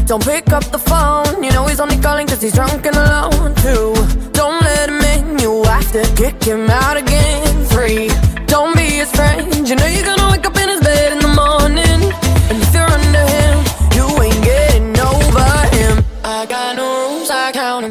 Don't pick up the phone, you know he's only calling cause he's drunk and alone. 2, don't let him in, you have to kick him out again. 3,